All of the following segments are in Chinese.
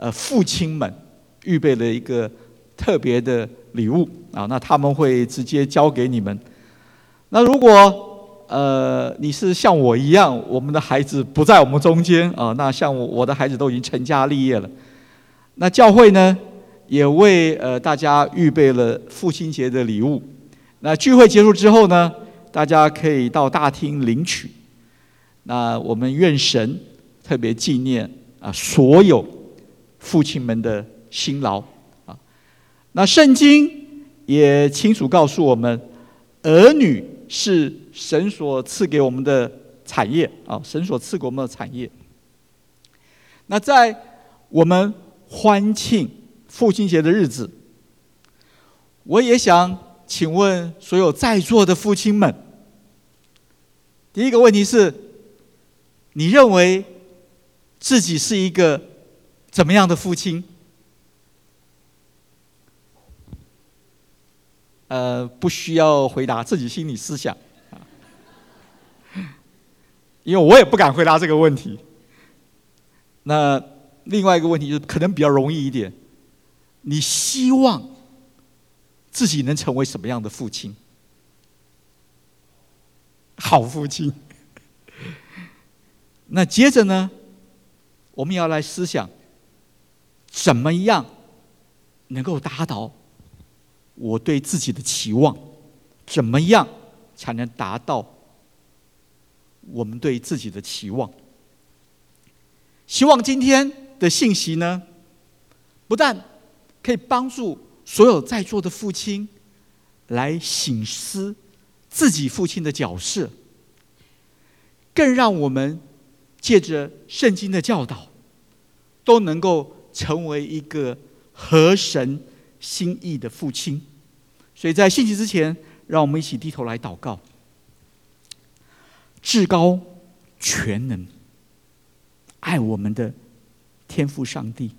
父亲们预备了一个特别的礼物啊，那他们会直接交给你们。那如果你是像我一样，我们的孩子不在我们中间啊，那像我的孩子都已经成家立业了，那教会呢也为大家预备了父亲节的礼物。那聚会结束之后呢，大家可以到大厅领取。那我们愿神特别纪念所有父亲们的辛劳啊。那圣经也清楚告诉我们，儿女是神所赐给我们的产业啊，神所赐给我们的产业。那在我们欢庆父亲节的日子，我也想请问所有在座的父亲们，第一个问题是，你认为自己是一个怎么样的父亲？不需要回答，自己心里思想。因为我也不敢回答这个问题。那另外一个问题就是可能比较容易一点，你希望自己能成为什么样的父亲？好父亲。那接着呢，我们要来思想，怎么样能够达到我对自己的期望？怎么样才能达到我们对自己的期望？希望今天的信息呢，不但可以帮助所有在座的父亲来省思自己父亲的角色，更让我们借着圣经的教导，都能够成为一个合神心意的父亲。所以在信息之前，让我们一起低头来祷告。至高全能爱我们的天父上帝，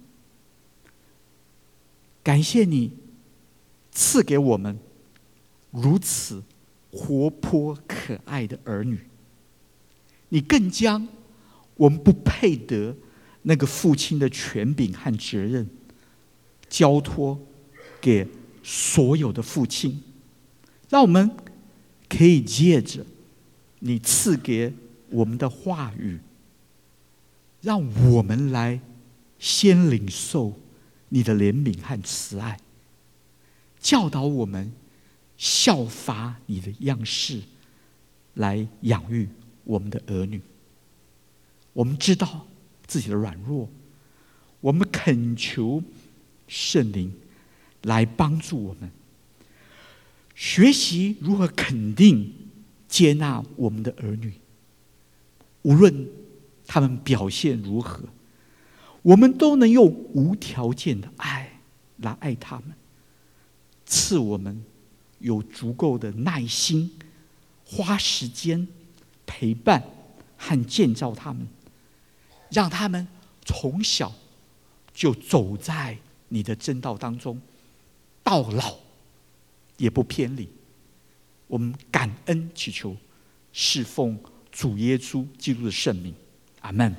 感谢你赐给我们如此活泼可爱的儿女，你更将我们不配得那个父亲的权柄和责任交托给所有的父亲，让我们可以借着你赐给我们的话语，让我们来先领受你的怜悯和慈爱，教导我们效法你的样式来养育我们的儿女。我们知道自己的软弱，我们恳求圣灵来帮助我们学习如何肯定接纳我们的儿女，无论他们表现如何，我们都能用无条件的爱来爱他们，赐我们有足够的耐心，花时间陪伴和建造他们，让他们从小就走在你的真道当中，到老也不偏离。我们感恩祈求，侍奉主耶稣基督的圣名，阿们。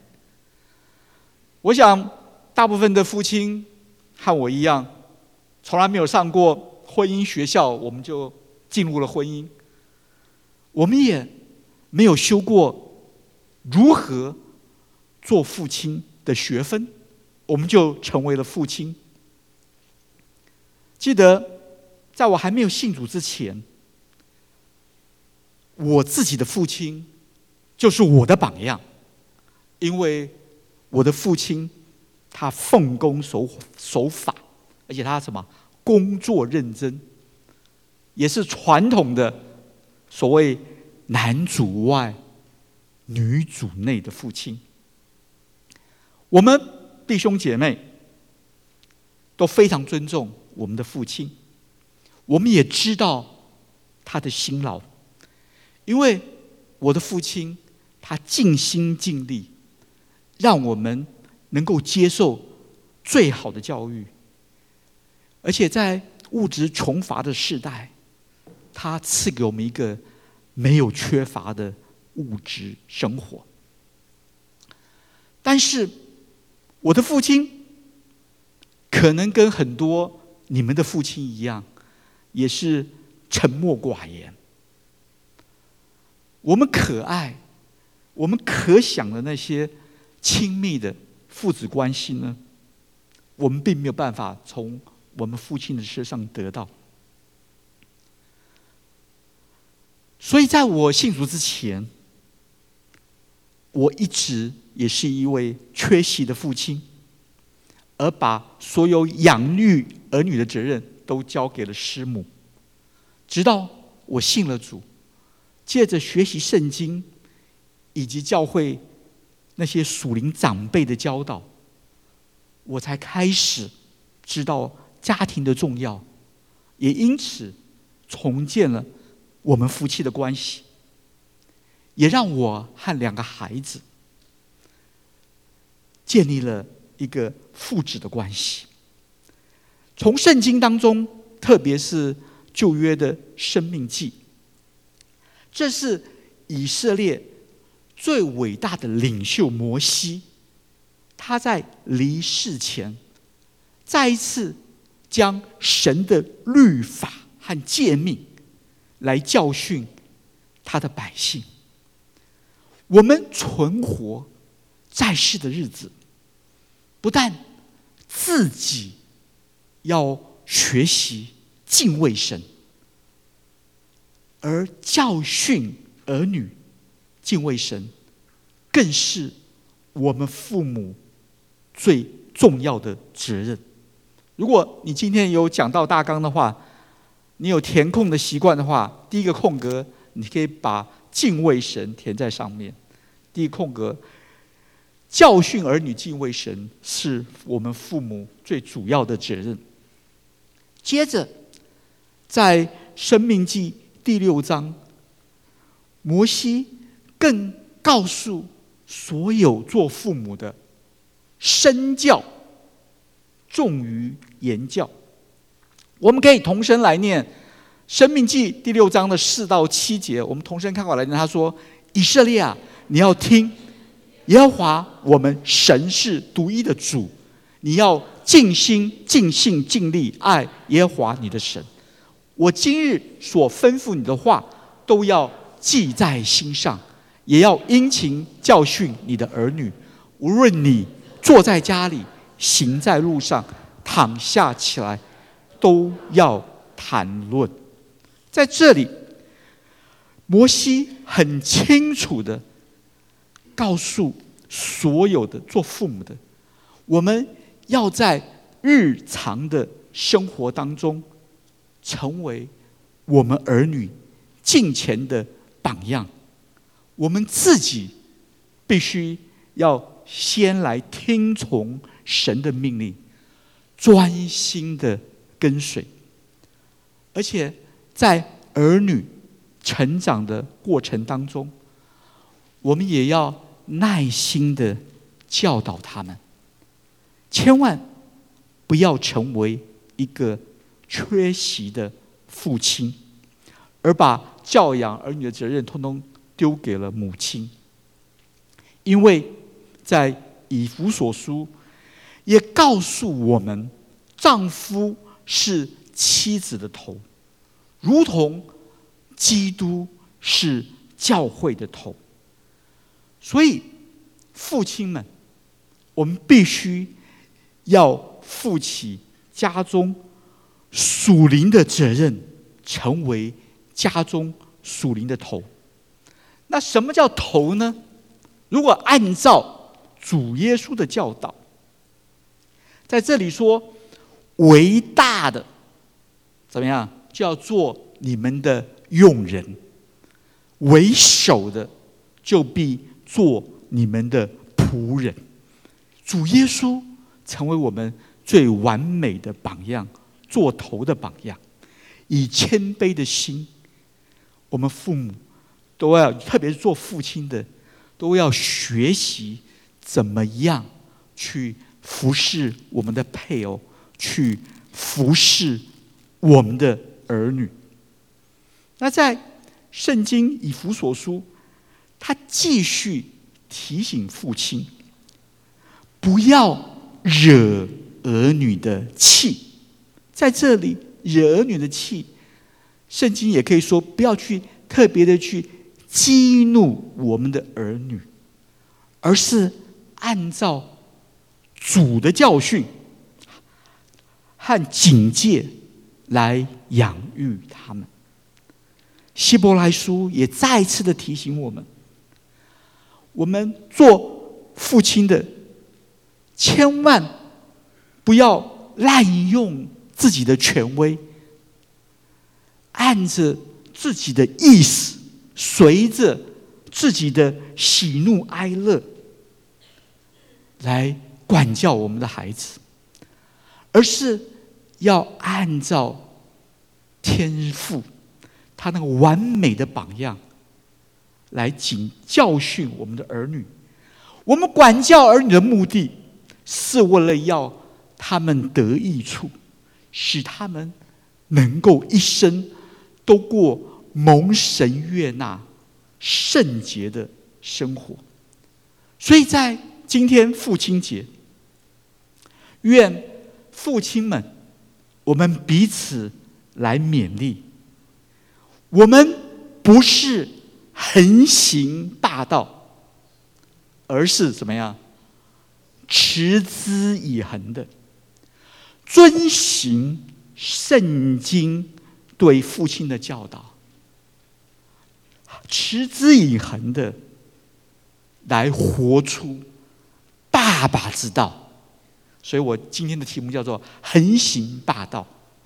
我想大部分的父亲和我一样，从来没有上过婚姻学校，我们就进入了婚姻。我们也没有修过如何做父亲的学分，我们就成为了父亲。记得在我还没有信主之前，我自己的父亲就是我的榜样，因为我的父亲他奉公守法，而且他什么工作认真，也是传统的所谓男主外女主内的父亲。我们弟兄姐妹都非常尊重我们的父亲，我们也知道他的辛劳，因为我的父亲他尽心尽力，让我们能够接受最好的教育，而且在物质穷乏的世代，他赐给我们一个没有缺乏的物质生活。但是我的父亲可能跟很多你们的父亲一样，也是沉默寡言。我们可爱，我们可想的那些亲密的父子关系呢，我们并没有办法从我们父亲的身上得到。所以在我信主之前，我一直也是一位缺席的父亲，而把所有养育儿女的责任都交给了师母。直到我信了主，借着学习圣经以及教会那些属灵长辈的教导，我才开始知道家庭的重要，也因此重建了我们夫妻的关系，也让我和2个孩子建立了一个父子的关系。从圣经当中，特别是旧约的申命记，这是以色列最伟大的领袖摩西，他在离世前再一次将神的律法和诫命来教训他的百姓。我们存活在世的日子，不但自己要学习敬畏神，而教训儿女敬畏神，更是我们父母最重要的责任。如果你今天有讲到大纲的话，你有填空的习惯的话，第一个空格你可以把敬畏神填在上面。第一个空格，教训儿女敬畏神是我们父母最主要的责任。接着在申命记第6章，摩西更告诉所有做父母的，身教重于言教。我们可以同声来念申命记第6章的4到7节，我们同声看过来念。他说：以色列啊，你要听，耶和华我们神是独一的主，你要尽心尽性尽力爱耶和华你的神。我今日所吩咐你的话都要记在心上，也要殷勤教训你的儿女，无论你坐在家里，行在路上，躺下起来，都要谈论。在这里，摩西很清楚的告诉所有的做父母的，我们要在日常的生活当中成为我们儿女敬虔的榜样。我们自己必须要先来听从神的命令，专心的跟随。而且在儿女成长的过程当中，我们也要耐心的教导他们，千万不要成为一个缺席的父亲，而把教养儿女的责任通通丢给了母亲。因为在以弗所书也告诉我们，丈夫是妻子的头，如同基督是教会的头。所以父亲们，我们必须要负起家中属灵的责任，成为家中属灵的头。那什么叫头呢？如果按照主耶稣的教导，在这里说，为大的怎么样，就要做你们的用人；为首的就必做你们的仆人。主耶稣成为我们最完美的榜样，做头的榜样，以谦卑的心，我们父母都要，特别是做父亲的，都要学习怎么样去服侍我们的配偶，去服侍我们的儿女。那在圣经以弗所书，他继续提醒父亲，不要惹儿女的气。在这里，惹儿女的气，圣经也可以说不要去特别的去激怒我们的儿女，而是按照主的教训和警戒来养育他们。希伯来书也再次的提醒我们，我们做父亲的千万不要滥用自己的权威，按着自己的意思，随着自己的喜怒哀乐来管教我们的孩子，而是要按照天父他那个完美的榜样来教训我们的儿女。我们管教儿女的目的是为了要他们得益处，使他们能够一生都过蒙神悦纳圣洁的生活。所以在今天父亲节，愿父亲们我们彼此来勉励，我们不是横行霸道，而是怎么样？持之以恒的遵行圣经对父亲的教导，持之以恒的来活出爸爸之道。所以我今天的题目叫做横行霸道。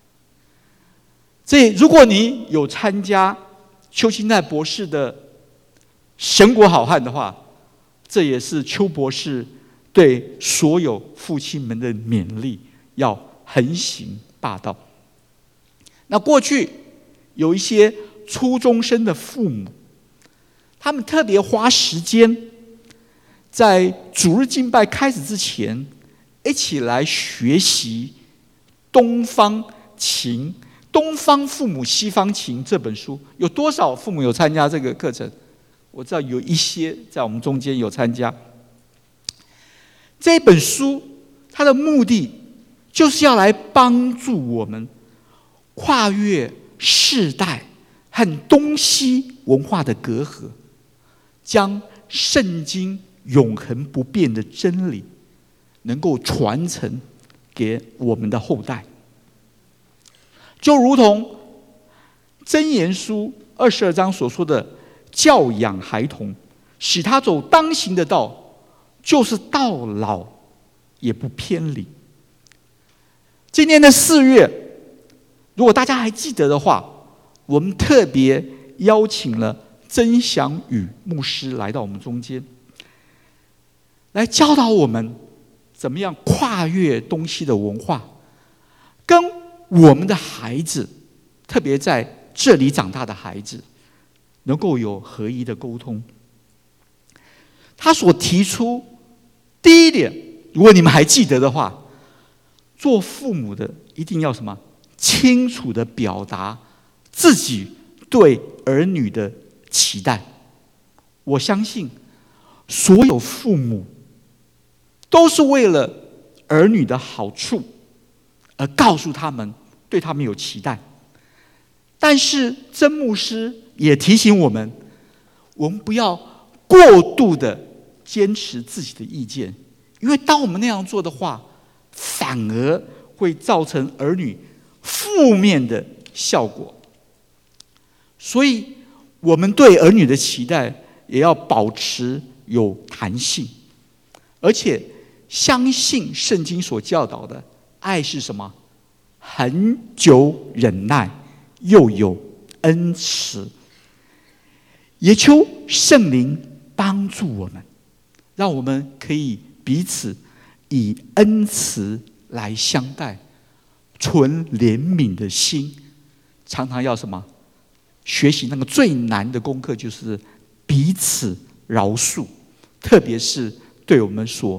如果你有参加邱清泰博士的神国好汉的话，这也是邱博士对所有父亲们的勉励，要横行霸道。那过去有一些初中生的父母，他们特别花时间在主日敬拜开始之前，一起来学习东方情东方父母西方情这本书。有多少父母有参加这个课程？我知道有一些在我们中间有参加。这本书它的目的就是要来帮助我们跨越世代和东西文化的隔阂，将圣经永恒不变的真理能够传承给我们的后代。就如同箴言书22章所说的，教养孩童，使他走当行的道，就是到老也不偏离。今年的4月，如果大家还记得的话，我们特别邀请了曾祥宇牧师来到我们中间，来教导我们怎么样跨越东西的文化，跟我们的孩子，特别在这里长大的孩子，能够有合一的沟通。他所提出第一点，如果你们还记得的话，做父母的一定要什么？清楚地表达自己对儿女的期待。我相信所有父母都是为了儿女的好处而告诉他们，对他们有期待。但是曾牧师也提醒我们，我们不要过度的坚持自己的意见，因为当我们那样做的话，反而会造成儿女负面的效果。所以我们对儿女的期待也要保持有弹性，而且相信圣经所教导的爱是什么？恒久忍耐，又有恩慈。也求圣灵帮助我们，让我们可以彼此以恩慈来相待，存怜悯的心。常常要什么？学习那个最难的功课，就是彼此饶恕，特别是对我们所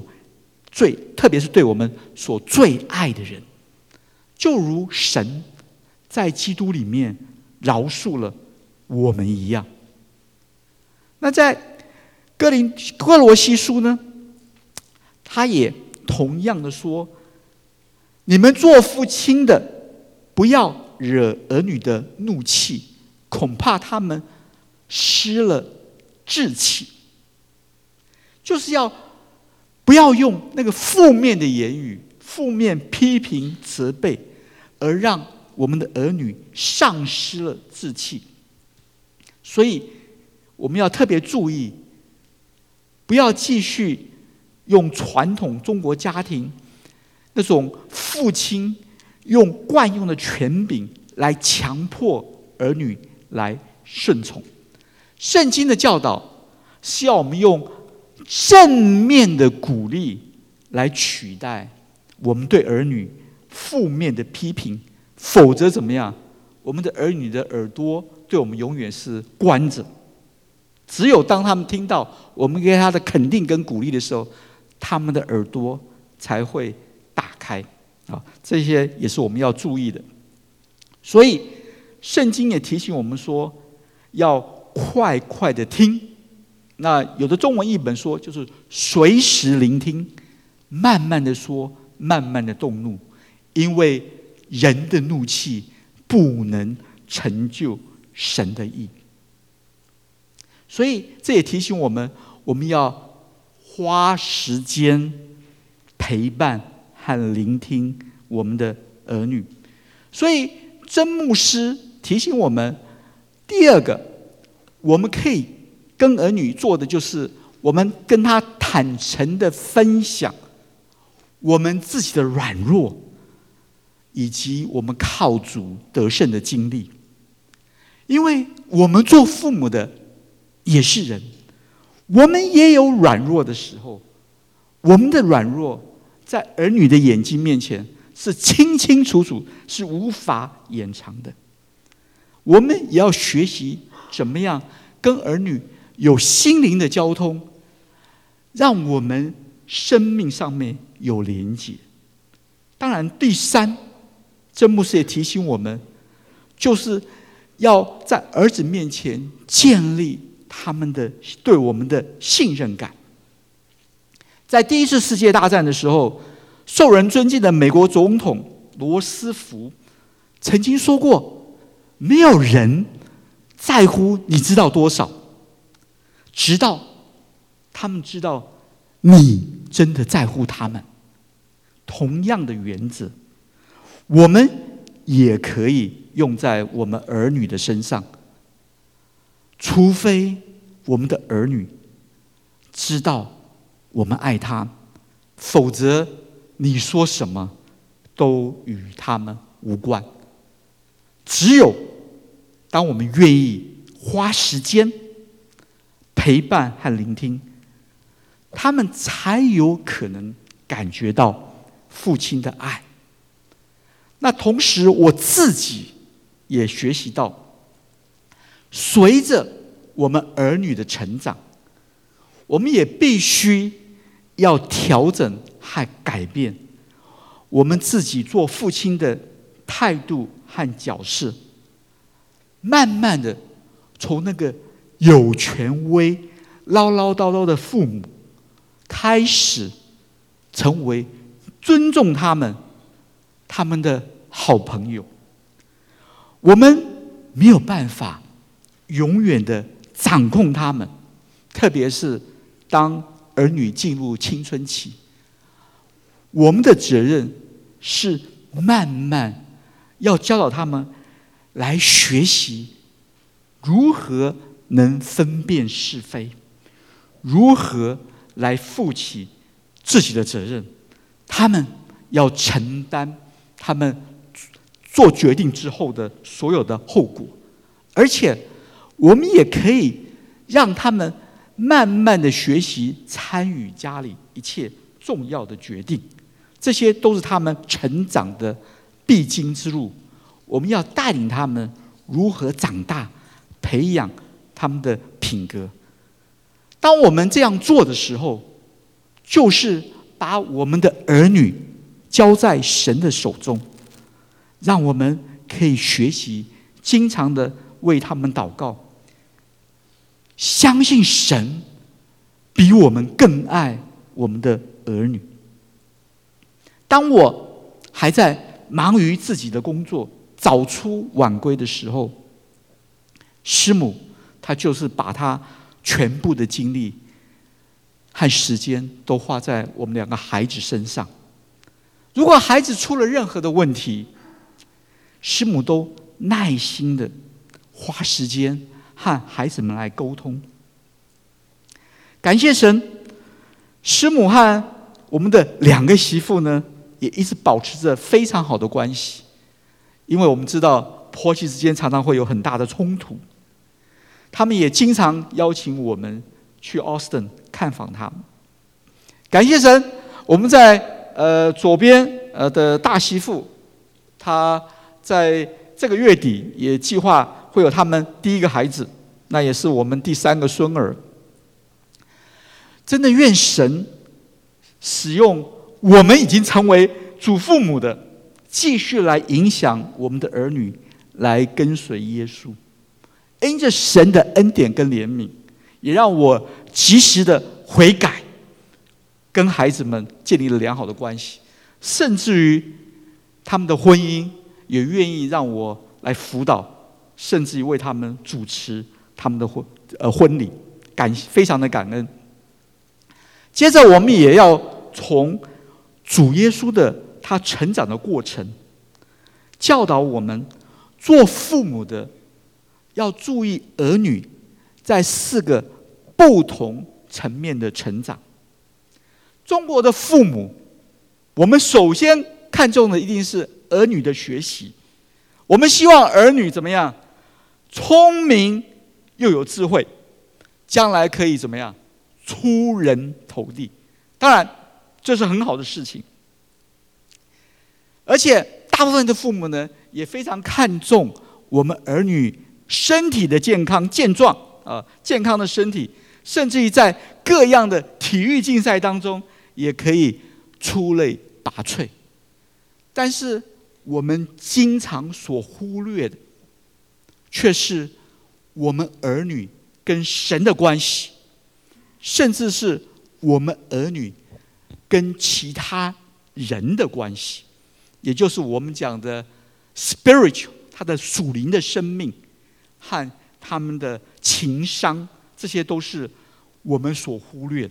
最爱的人，就如神在基督里面饶恕了我们一样。那在哥罗西书呢，他也同样的说， 你们做父亲的，不要惹儿女的怒气，恐怕他们失了志气。就是要不要用那个负面的言语、负面批评、责备，而让我们的儿女丧失了志气。所以我们要特别注意，不要继续用传统中国家庭那种父亲用惯用的权柄来强迫儿女来顺从。圣经的教导是要我们用正面的鼓励来取代我们对儿女负面的批评，否则怎么样？我们的儿女的耳朵对我们永远是关着。只有当他们听到我们给他的肯定跟鼓励的时候，他们的耳朵才会打开。这些也是我们要注意的。所以圣经也提醒我们说，要快快的听。那有的中文译本说，就是随时聆听，慢慢的说，慢慢的动怒，因为人的怒气不能成就神的义。所以这也提醒我们，我们要花时间陪伴和聆听我们的儿女。所以曾牧师提醒我们，第二个我们可以跟儿女做的，就是我们跟他坦诚的分享我们自己的软弱，以及我们靠主得胜的经历。因为我们做父母的也是人，我们也有软弱的时候。我们的软弱在儿女的眼睛面前是清清楚楚，是无法掩藏的。我们也要学习怎么样跟儿女有心灵的交通，让我们生命上面有连结。当然，第三，曾牧师也提醒我们，就是要在儿子面前建立他们的对我们的信任感。在第一次世界大战的时候，受人尊敬的美国总统罗斯福曾经说过，没有人在乎你知道多少，直到他们知道你真的在乎他们。同样的原则，我们也可以用在我们儿女的身上，除非我们的儿女知道我们爱他，否则你说什么都与他们无关。只有当我们愿意花时间陪伴和聆听，他们才有可能感觉到父亲的爱。那同时我自己也学习到，随着我们儿女的成长，我们也必须要调整和改变我们自己做父亲的态度和角色，慢慢的从那个有权威、唠唠叨叨的父母，开始成为尊重他们的好朋友。我们没有办法永远的掌控他们，特别是当儿女进入青春期，我们的责任是慢慢要教导他们来学习如何能分辨是非，如何来负起自己的责任。他们要承担他们做决定之后的所有的后果，而且我们也可以让他们慢慢的学习参与家里一切重要的决定，这些都是他们成长的必经之路。我们要带领他们如何长大，培养他们的品格。当我们这样做的时候，就是把我们的儿女交在神的手中，让我们可以学习经常的为他们祷告，相信神比我们更爱我们的儿女。当我还在忙于自己的工作，早出晚归的时候，师母她就是把她全部的精力和时间都花在我们2个孩子身上。如果孩子出了任何的问题，师母都耐心的花时间和孩子们来沟通。感谢神，师母和我们的2个媳妇呢，也一直保持着非常好的关系。因为我们知道婆媳之间常常会有很大的冲突，他们也经常邀请我们去 Austin 看访他们。感谢神，我们在左边的大媳妇，她在这个月底也计划会有他们第1个孩子，那也是我们第3个孙儿。真的愿神使用我们已经成为祖父母的，继续来影响我们的儿女来跟随耶稣。因着神的恩典跟怜悯，也让我及时的悔改，跟孩子们建立了良好的关系，甚至于他们的婚姻也愿意让我来辅导，甚至于为他们主持他们的婚礼，非常的感恩。接着我们也要从主耶稣的他成长的过程，教导我们做父母的要注意儿女在4个不同层面的成长。中国的父母，我们首先看重的一定是儿女的学习，我们希望儿女怎么样？聪明又有智慧，将来可以怎么样？出人头地。当然这是很好的事情，而且大部分的父母呢，也非常看重我们儿女身体的健康健壮健康的身体，甚至于在各样的体育竞赛当中也可以出类拔萃。但是我们经常所忽略的，却是我们儿女跟神的关系，甚至是我们儿女跟其他人的关系，也就是我们讲的 spiritual， 他的属灵的生命和他们的情商，这些都是我们所忽略的。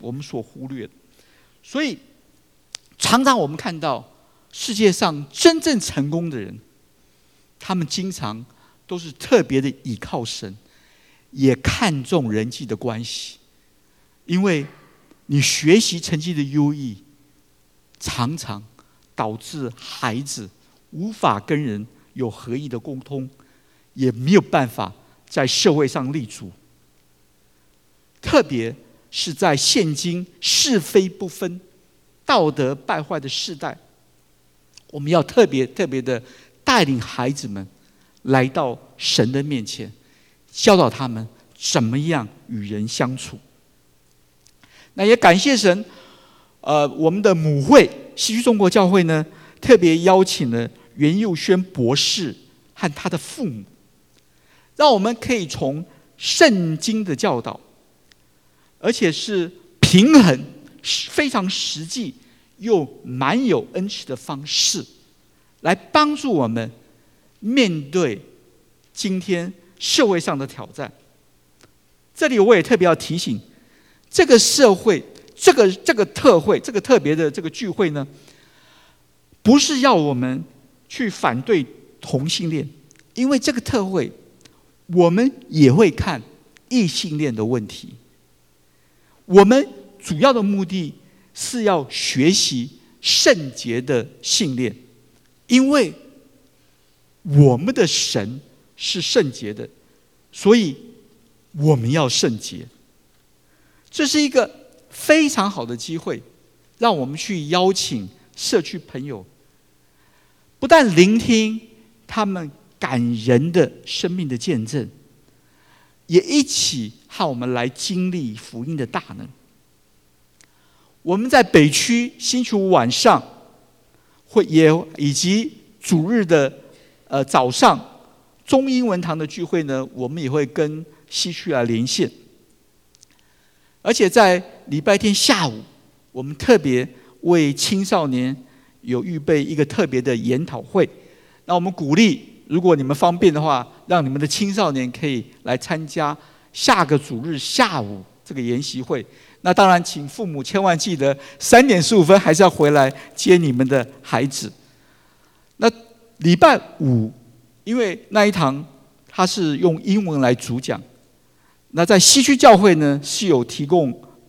所以常常我们看到世界上真正成功的人，他们经常都是特别的倚靠神，也看重人际的关系。因为你学习成绩的优异，常常导致孩子无法跟人有合意的沟通，也没有办法在社会上立足。特别是在现今是非不分、道德败坏的世代，我们要特别的带领孩子们来到神的面前，教导他们怎么样与人相处。那也感谢神，我们的母会西区中国教会呢，特别邀请了袁佑轩博士和他的父母，让我们可以从圣经的教导，而且是平衡、非常实际又蛮有恩慈的方式，来帮助我们面对今天社会上的挑战。这里我也特别要提醒，这个社会，这个特会，这个特别的这个聚会呢，不是要我们去反对同性恋，因为这个特会，我们也会看异性恋的问题。我们主要的目的是要学习圣洁的性恋，因为我们的神是圣洁的，所以我们要圣洁。这是一个非常好的机会，让我们去邀请社区朋友，不但聆听他们感人的生命的见证，也一起和我们来经历福音的大能。我们在北区星期五晚上以及主日的早上中英文堂的聚会呢，我们也会跟西区来连线。而且在礼拜天下午，我们特别为青少年有预备一个特别的研讨会。那我们鼓励，如果你们方便的话，让你们的青少年可以来参加下个主日下午这个研习会。那当然，请父母千万记得3:15还是要回来接你们的孩子。那礼拜五，因为那一堂它是用英文来主讲，那在西区教会呢是有提供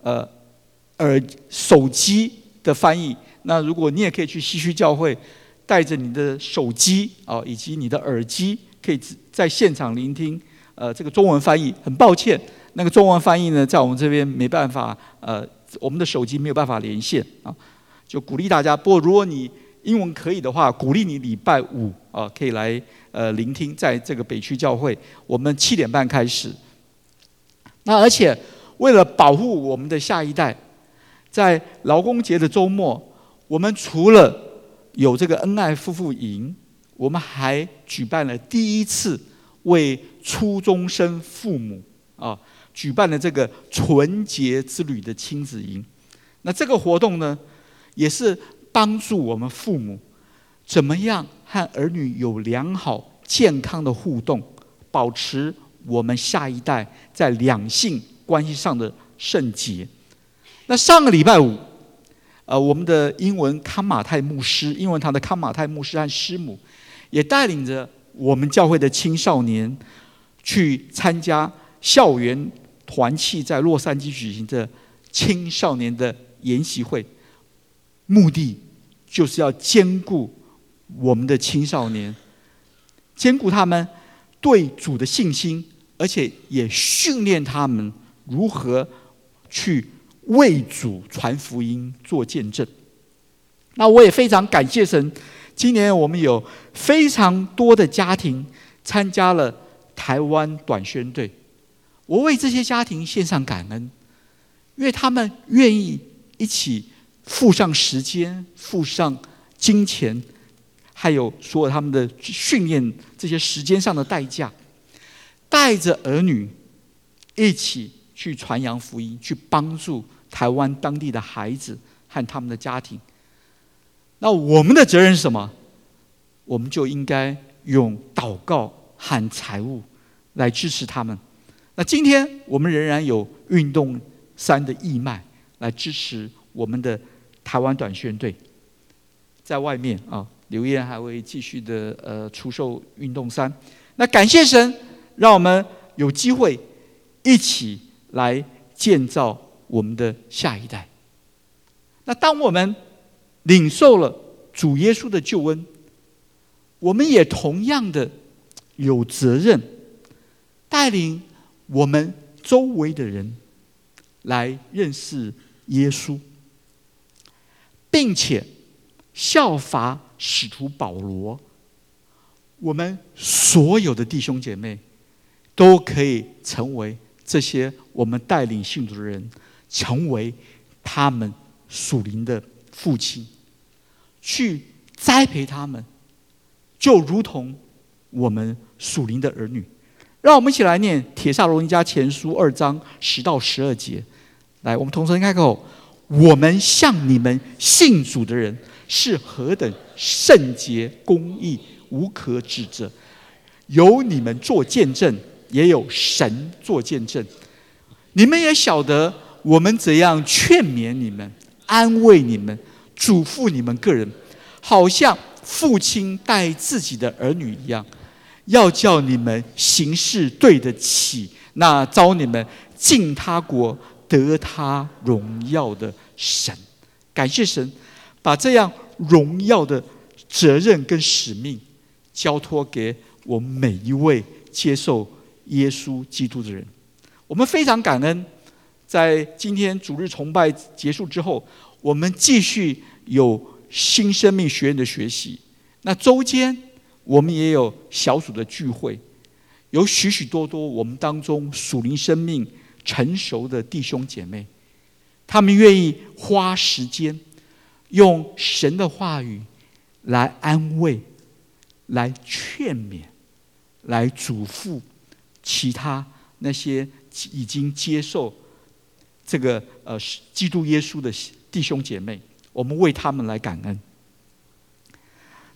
手机的翻译。那如果你也可以去西区教会，带着你的手机以及你的耳机，可以在现场聆听这个中文翻译。很抱歉，那个中文翻译呢，在我们这边没办法，我们的手机没有办法连线啊，就鼓励大家。不过如果你英文可以的话，鼓励你礼拜五可以来聆听，在这个北区教会，我们7点半开始。那而且为了保护我们的下一代，在劳工节的周末，我们除了有这个恩爱夫妇营，我们还举办了第一次为初中生父母举办了这个纯洁之旅的亲子营。那这个活动呢，也是帮助我们父母怎么样和儿女有良好健康的互动，保持我们下一代在两性关系上的圣洁。那上个礼拜五，我们的英文康马泰牧师，英文堂的康马泰牧师和师母，也带领着我们教会的青少年去参加校园团契在洛杉矶举行的青少年的研习会，目的就是要兼顾我们的青少年，兼顾他们对主的信心，而且也训练他们如何去为主传福音做见证。那我也非常感谢神，今年我们有非常多的家庭参加了台湾短宣队。我为这些家庭献上感恩，因为他们愿意一起付上时间、付上金钱，还有所有他们的训练这些时间上的代价，带着儿女一起去传扬福音，去帮助台湾当地的孩子和他们的家庭。那我们的责任是什么？我们就应该用祷告和财物来支持他们。那今天我们仍然有运动3的义卖来支持我们的台湾短宣队，在外面刘燕还会继续的出售运动3。那感谢神，让我们有机会一起来建造我们的下一代。那当我们领受了主耶稣的救恩，我们也同样的有责任带领我们周围的人来认识耶稣，并且效法使徒保罗，我们所有的弟兄姐妹都可以成为这些我们带领信徒的人，成为他们属灵的父亲，去栽培他们，就如同我们属灵的儿女。让我们一起来念帖撒罗尼迦前书2章10到12节。来，我们同声开口：我们向你们信主的人是何等圣洁、公义、无可指责，有你们做见证，也有神做见证。你们也晓得我们怎样劝勉你们、安慰你们、嘱咐你们个人，好像父亲待自己的儿女一样，要叫你们行事对得起那召你们进他国得他荣耀的神。感谢神，把这样荣耀的责任跟使命交托给我们每一位接受耶稣基督的人。我们非常感恩，在今天主日崇拜结束之后，我们继续有新生命学院的学习。那周间我们也有小组的聚会，有许许多多我们当中属灵生命成熟的弟兄姐妹，他们愿意花时间用神的话语来安慰、来劝勉、来嘱咐其他那些已经接受这个基督耶稣的弟兄姐妹，我们为他们来感恩。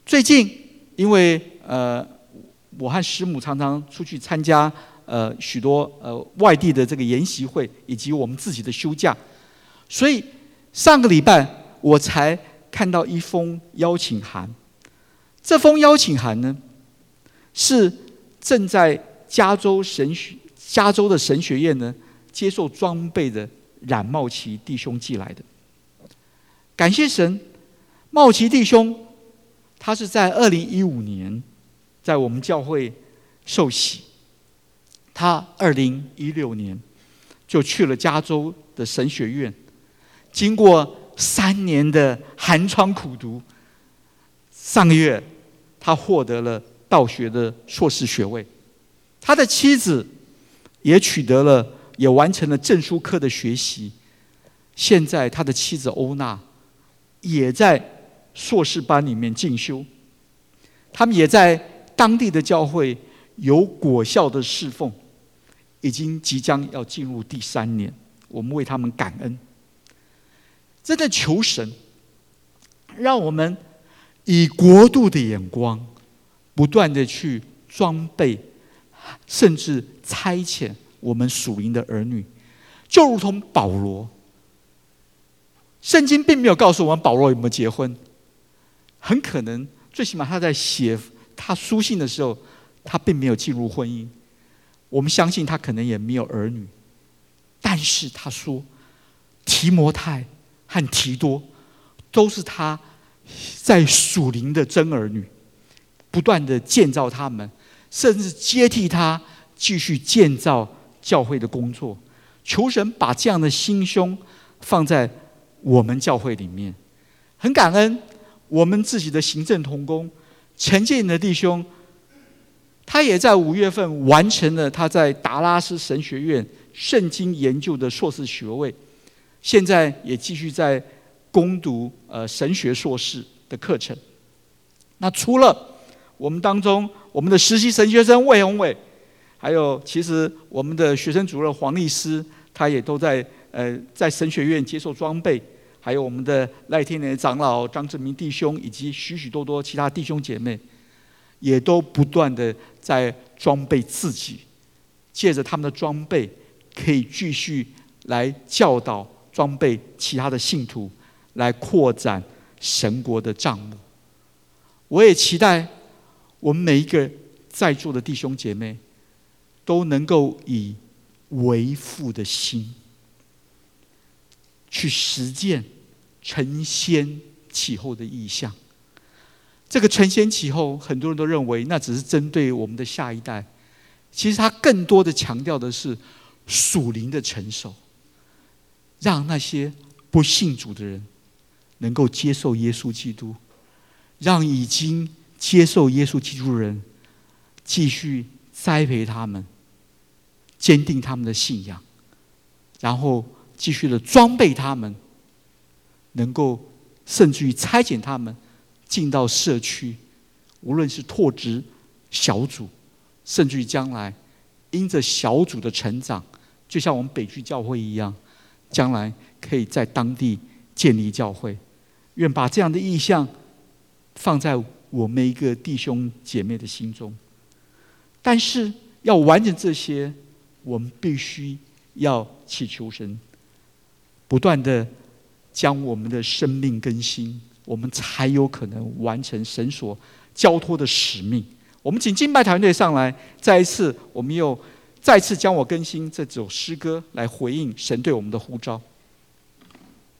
最近因为我和师母常常出去参加许多外地的这个研习会，以及我们自己的休假，所以上个礼拜我才看到一封邀请函。这封邀请函呢，是正在加州的神学院呢接受装备的冉茂奇弟兄寄来的。感谢神，茂奇弟兄他是在2015年在我们教会受洗，他2016年就去了加州的神学院，经过3年的寒窗苦读，上个月他获得了道学的硕士学位。他的妻子也完成了证书科的学习。现在他的妻子欧娜也在硕士班里面进修，他们也在当地的教会有果效的侍奉，即将要进入第3年，我们为他们感恩。真的求神让我们以国度的眼光不断的去装备甚至差遣我们属灵的儿女，就如同保罗。圣经并没有告诉我们保罗有没有结婚，很可能最起码他在写他书信的时候，他并没有进入婚姻。我们相信他可能也没有儿女，但是他说提摩太和提多都是他在属灵的真儿女，不断的建造他们，甚至接替他继续建造教会的工作。求神把这样的心胸放在我们教会里面。很感恩我们自己的行政同工陈建的弟兄，他也在5月份完成了他在达拉斯神学院圣经研究的硕士学位，现在也继续在攻读神学硕士的课程。那除了我们当中我们的实习神学生魏宏伟，还有其实我们的学生主任黄丽诗，他也都在神学院接受装备，还有我们的赖天年长老张志明弟兄，以及许许多多其他弟兄姐妹，也都不断的在装备自己，借着他们的装备可以继续来教导装备其他的信徒，来扩展神国的帐幕。我也期待我们每一个在座的弟兄姐妹都能够以为父的心去实践承先启后的意象。这个承先启后，很多人都认为那只是针对我们的下一代，其实他更多的强调的是属灵的成熟，让那些不信主的人能够接受耶稣基督，让已经接受耶稣基督的人继续栽培他们，坚定他们的信仰，然后继续的装备他们，能够甚至于差遣他们进到社区，无论是拓殖小组，甚至于将来因着小组的成长，就像我们北区教会一样，将来可以在当地建立教会。愿把这样的意向放在我们每一个弟兄姐妹的心中。但是要完成这些，我们必须要祈求神不断的将我们的生命更新，我们才有可能完成神所交托的使命。我们请敬拜团队上来，我们又再次将我更新这首诗歌来回应神对我们的呼召。